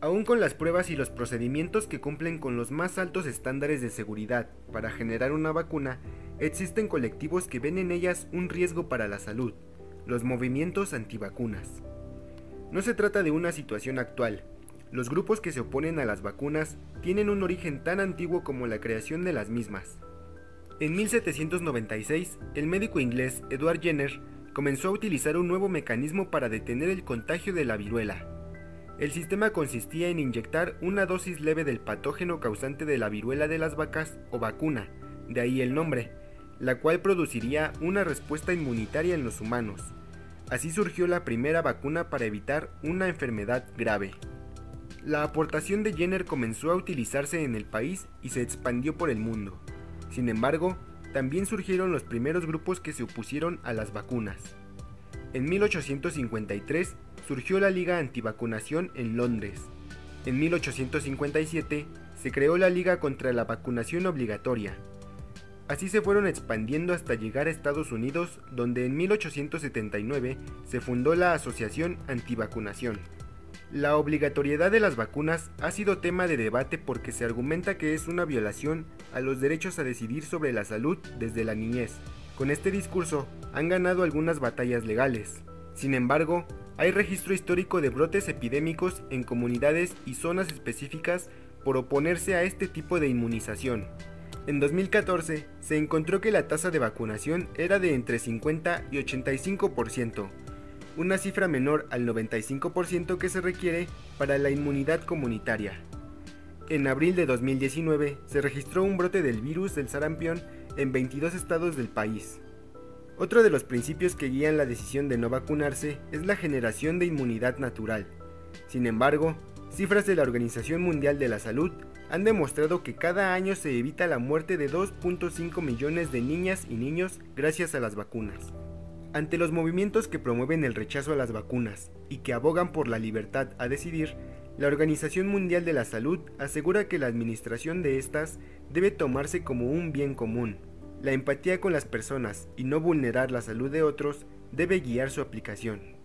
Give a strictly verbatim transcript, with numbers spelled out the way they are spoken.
Aún con las pruebas y los procedimientos que cumplen con los más altos estándares de seguridad para generar una vacuna, existen colectivos que ven en ellas un riesgo para la salud, los movimientos antivacunas. No se trata de una situación actual. Los grupos que se oponen a las vacunas tienen un origen tan antiguo como la creación de las mismas. En mil setecientos noventa y seis, el médico inglés Edward Jenner comenzó a utilizar un nuevo mecanismo para detener el contagio de la viruela. El sistema consistía en inyectar una dosis leve del patógeno causante de la viruela de las vacas o vacuna, de ahí el nombre, la cual produciría una respuesta inmunitaria en los humanos. Así surgió la primera vacuna para evitar una enfermedad grave. La aportación de Jenner comenzó a utilizarse en el país y se expandió por el mundo. Sin embargo, también surgieron los primeros grupos que se opusieron a las vacunas. En mil ochocientos cincuenta y tres surgió la Liga Antivacunación en Londres. En mil ochocientos cincuenta y siete se creó la Liga contra la Vacunación Obligatoria. Así se fueron expandiendo hasta llegar a Estados Unidos, donde en mil ochocientos setenta y nueve se fundó la Asociación Antivacunación. La obligatoriedad de las vacunas ha sido tema de debate porque se argumenta que es una violación a los derechos a decidir sobre la salud desde la niñez. Con este discurso han ganado algunas batallas legales. Sin embargo, hay registro histórico de brotes epidémicos en comunidades y zonas específicas por oponerse a este tipo de inmunización. En dos mil catorce se encontró que la tasa de vacunación era de entre cincuenta y ochenta y cinco por ciento, una cifra menor al noventa y cinco por ciento que se requiere para la inmunidad comunitaria. En abril de dos mil diecinueve se registró un brote del virus del sarampión en veintidós estados del país. Otro de los principios que guían la decisión de no vacunarse es la generación de inmunidad natural. Sin embargo, cifras de la Organización Mundial de la Salud han demostrado que cada año se evita la muerte de dos punto cinco millones de niñas y niños gracias a las vacunas. Ante los movimientos que promueven el rechazo a las vacunas y que abogan por la libertad a decidir, la Organización Mundial de la Salud asegura que la administración de estas debe tomarse como un bien común. La empatía con las personas y no vulnerar la salud de otros debe guiar su aplicación.